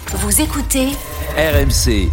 Vous écoutez RMC.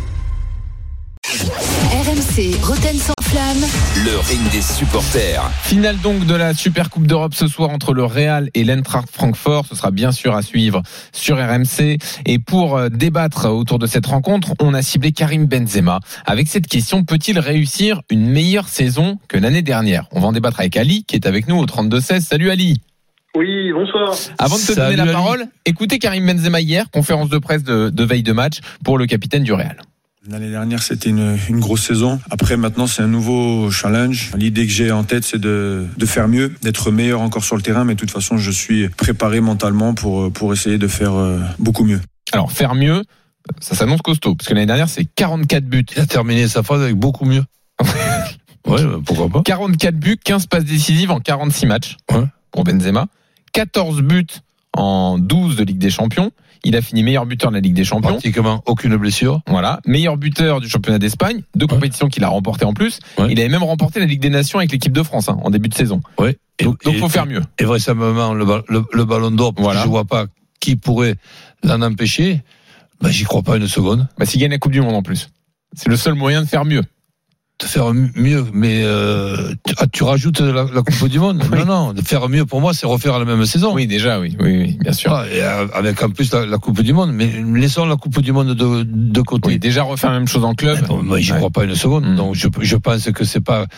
RMC, Rotten sans flamme. Le ring des supporters. Finale donc de la Super Coupe d'Europe ce soir entre le Real et l'Eintracht Francfort. Ce sera bien sûr à suivre sur RMC. Et pour débattre autour de cette rencontre, on a ciblé Karim Benzema avec cette question: peut-il réussir une meilleure saison que l'année dernière? On va en débattre avec Ali qui est avec nous au 32-16. Salut Ali. Oui, bonsoir. Avant de te donner la parole, écoutez Karim Benzema hier, conférence de presse de veille de match pour le capitaine du Real. L'année dernière, c'était une grosse saison. Après, maintenant, c'est un nouveau challenge. L'idée que j'ai en tête, c'est de faire mieux, d'être meilleur encore sur le terrain. Mais de toute façon, je suis préparé mentalement pour essayer de faire beaucoup mieux. Alors, faire mieux, ça s'annonce costaud. Parce que l'année dernière, c'est 44 buts. Il a terminé sa phase avec beaucoup mieux. Ouais, pourquoi pas. 44 buts, 15 passes décisives en 46 matchs pour Benzema. 14 buts en 12 de Ligue des Champions. Il a fini meilleur buteur de la Ligue des Champions. Pratiquement aucune blessure. Voilà. Meilleur buteur du championnat d'Espagne. 2 compétitions qu'il a remportées en plus. Ouais. Il avait même remporté la Ligue des Nations avec l'équipe de France en début de saison. Ouais. Donc faut faire mieux. Et vraisemblablement, le ballon d'or, parce que je vois pas qui pourrait l'en empêcher. J'y crois pas une seconde. S'il gagne la Coupe du Monde en plus. C'est le seul moyen de faire mieux. De faire mieux, mais tu rajoutes la Coupe du Monde. Oui. Non, de faire mieux pour moi, c'est refaire la même saison. Oui, déjà, oui, bien sûr. Et avec en plus la Coupe du Monde, mais laissons la Coupe du Monde de côté. Oui, déjà refaire la même chose en club. Moi, j'y crois pas une seconde. Donc je pense que c'est pas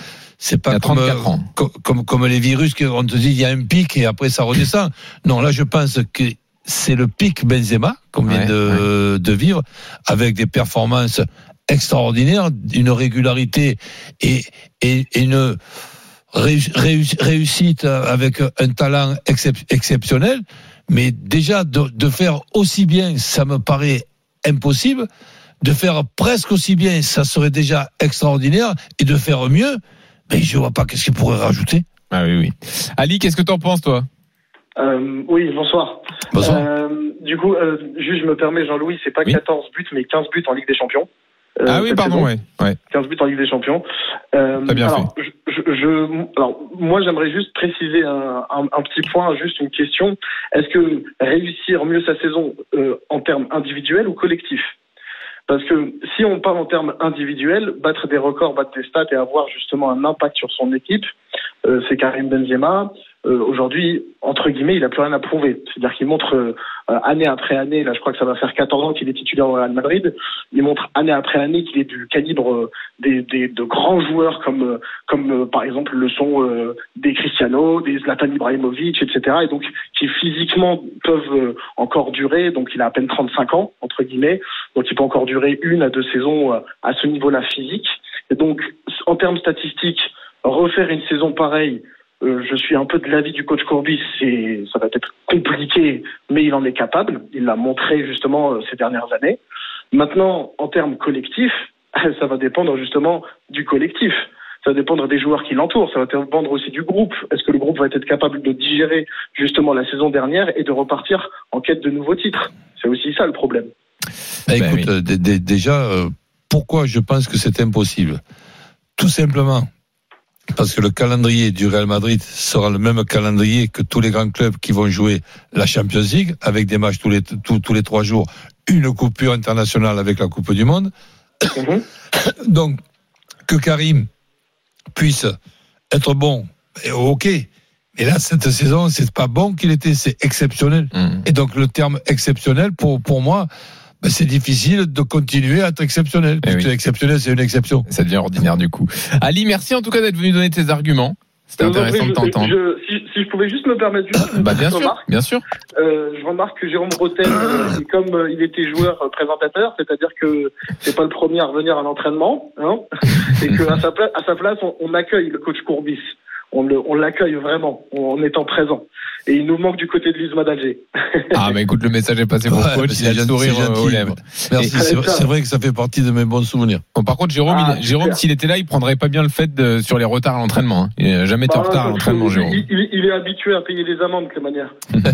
comme les virus qu'on te dit il y a un pic et après ça redescend. Non, là je pense que c'est le pic Benzema qu'on vient de vivre avec des performances extraordinaire, une régularité et une réussite avec un talent exceptionnel, mais déjà de faire aussi bien, ça me paraît impossible. De faire presque aussi bien, ça serait déjà extraordinaire, et de faire mieux, mais je vois pas qu'est-ce qu'il pourrait rajouter. Ah oui. Ali, qu'est-ce que t'en penses, toi? Oui, bonsoir. Du coup, juste je me permets, Jean-Louis, c'est pas 14 buts, mais 15 buts en Ligue des Champions. Pardon, ouais. 15 buts en Ligue des Champions. T'as bien fait. Alors, moi, j'aimerais juste préciser un petit point, juste une question. Est-ce que réussir mieux sa saison en termes individuels ou collectifs? Parce que si on parle en termes individuels, battre des records, battre des stats et avoir justement un impact sur son équipe, c'est Karim Benzema. Aujourd'hui, entre guillemets, il n'a plus rien à prouver. C'est-à-dire qu'il montre année après année, là je crois que ça va faire 14 ans qu'il est titulaire au Real Madrid, il montre année après année qu'il est du calibre de grands joueurs comme par exemple le sont des Cristiano, des Zlatan Ibrahimovic, etc. Et donc qui physiquement peuvent encore durer, donc il a à peine 35 ans, entre guillemets, donc il peut encore durer 1 à 2 saisons à ce niveau-là physique. Et donc en termes statistiques, refaire une saison pareille, je suis un peu de l'avis du coach Courbis, ça va être compliqué, mais il en est capable. Il l'a montré justement ces dernières années. Maintenant, en termes collectifs, ça va dépendre justement du collectif. Ça va dépendre des joueurs qui l'entourent. Ça va dépendre aussi du groupe. Est-ce que le groupe va être capable de digérer justement la saison dernière et de repartir en quête de nouveaux titres? C'est aussi ça le problème. Écoute, déjà, pourquoi je pense que c'est impossible? Tout simplement parce que le calendrier du Real Madrid sera le même calendrier que tous les grands clubs qui vont jouer la Champions League, avec des matchs tous les 3 jours, une coupure internationale avec la Coupe du Monde. Donc, que Karim puisse être bon, ok. Et là, cette saison, c'est pas bon qu'il était, c'est exceptionnel. Et donc, le terme exceptionnel, pour moi, c'est difficile de continuer à être exceptionnel. Parce que exceptionnel, c'est une exception. Ça devient ordinaire du coup. Ali, merci en tout cas d'être venu donner tes arguments. C'était intéressant de t'entendre. Si je pouvais juste me permettre bien sûr. Je remarque que Jérôme Rotten, comme il était joueur présentateur, c'est-à-dire que c'est pas le premier à revenir à l'entraînement, et que à sa place, on accueille le coach Courbis. On l'accueille vraiment en étant présent. Et il nous manque du côté de l'Isma d'Alger. Écoute, le message est passé pour le coach, il a le sourire aux lèvres. Merci, c'est vrai que ça fait partie de mes bons souvenirs. Bon, par contre, Jérôme, s'il était là, il prendrait pas bien le fait sur les retards à l'entraînement. Il n'a jamais été en retard à l'entraînement, Jérôme. Il est habitué à payer les amendes, de toute manière.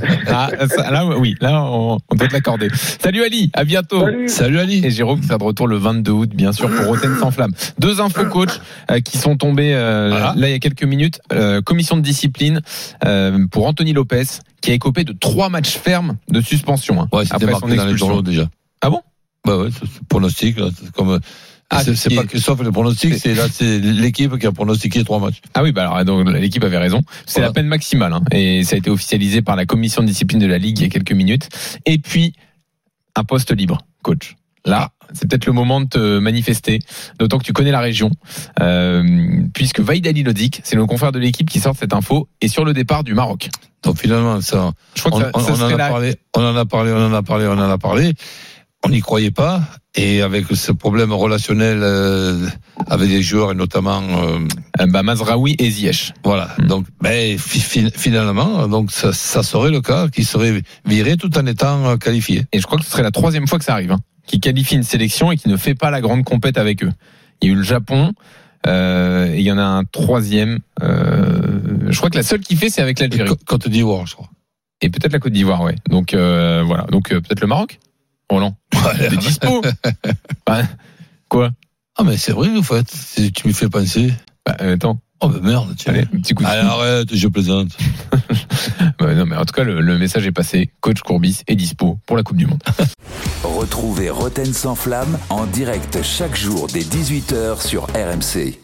Là, on peut te l'accorder. Salut Ali, à bientôt. Salut Ali. Et Jérôme qui sera de retour le 22 août, bien sûr, pour Rotten sans flamme. 2 infos coach qui sont tombées là il y a quelques minutes. Commission de discipline pour Anthony Lopez, qui a écopé de 3 matchs fermes de suspension. Ouais, c'était marqué dans les journaux déjà. Ah bon? Bah ouais, c'est pronostic, là, c'est comme. C'est pas Christophe le pronostic, c'est l'équipe qui a pronostiqué 3 matchs. Ah oui, bah alors donc l'équipe avait raison. C'est la peine maximale, hein, et ça a été officialisé par la commission de discipline de la Ligue il y a quelques minutes. Et puis un poste libre, coach. Là, c'est peut-être le moment de te manifester, d'autant que tu connais la région, puisque Vaïd Halilodzic, c'est nos confrères de l'équipe qui sortent cette info, est sur le départ du Maroc. Donc finalement, ça, je crois que on en a parlé. On n'y croyait pas, et avec ce problème relationnel avec des joueurs, et notamment Mazraoui et Ziyech. Voilà. Donc, finalement, donc ça serait le cas, qui serait viré tout en étant qualifié. Et je crois que ce serait la 3e fois que ça arrive, hein, qui qualifie une sélection et qui ne fait pas la grande compète avec eux. Il y a eu le Japon, et il y en a un 3e. Je crois que la seule qui fait, c'est avec l'Algérie. Côte d'Ivoire, je crois. Et peut-être la Côte d'Ivoire, ouais. Donc voilà. Donc peut-être le Maroc. Roland, t'es dispo. Quoi? Ah mais c'est vrai en fait, tu me fais penser. Attends. Oh bah merde, tiens. Allez, un petit coup de Allez, arrête, je plaisante. Non mais en tout cas le message est passé. Coach Courbis est dispo pour la Coupe du Monde. Retrouvez Roten sans flamme en direct chaque jour dès 18h sur RMC.